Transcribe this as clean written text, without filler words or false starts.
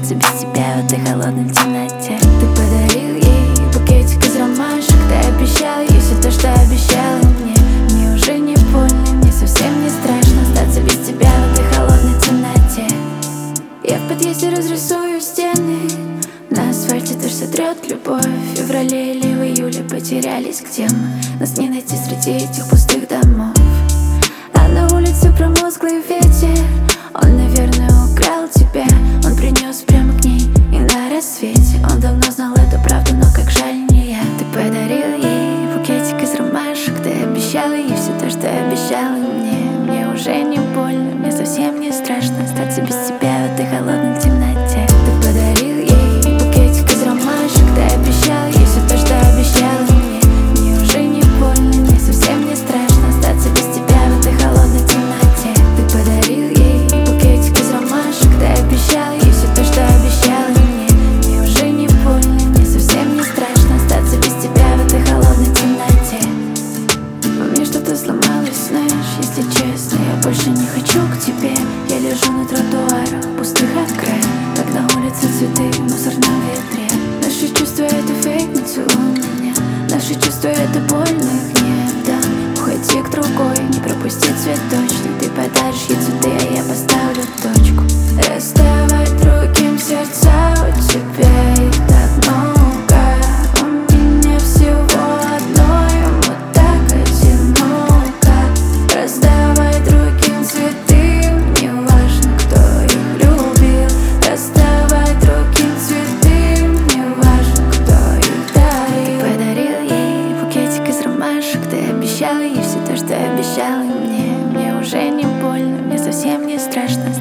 остаться без тебя в этой холодной темноте. Ты подарил ей букетик из ромашек, ты обещал ей все то, что обещал мне. Мне уже не больно, мне совсем не страшно остаться без тебя в этой холодной темноте. Я в подъезде разрисую стены, на асфальте дождь сотрет любовь. В феврале или в июле потерялись, где мы? Нас не найти среди этих пустых домов. А на улице промозглый ветер, он, наверное, украл тебя. Он принес прямо к ней и на рассвете. Он давно знал эту правду, но как жаль не я. Ты подарил ей букетик из ромашек, ты обещал ей все то, что обещал мне. Мне уже не больно, мне совсем не страшно остаться без тебя в этой холодной темноте. Ты подарил ей букетик из ромашек, ты обещал ей все то, что обещал мне. Мне уже не больно, мне совсем не страшно остаться без тебя в этой холодной темноте. Ты подарил ей букетик из ромашек, ты обещал ей все то, что обещал мне. Мне уже не больно, мне совсем не страшно остаться без тебя в этой холодной темноте. Во мне что-то сломалось, знаешь, если честно, я больше не хочу к тебе. Я лежу на тротуарах, пустых окраин, как на улице цветы в мусорном ветре. Наши чувства — это фейк, не целуй меня. Наши чувства — это больно, их не отдам. Уходи к другой, не пропусти цветочный. Ты подаришь ей цветы, а я поставлю точку. Расставать другим сердца, у тебя их так много. У меня всего одно, ему так одиноко. Раздавай другим цветы, мне важно, кто их любил. Раздавай другим цветы, мне важно, кто их дарил. Ты подарил ей букетик из ромашек, ты обещал ей все то, что обещал мне. Мне уже не больно, мне совсем не страшно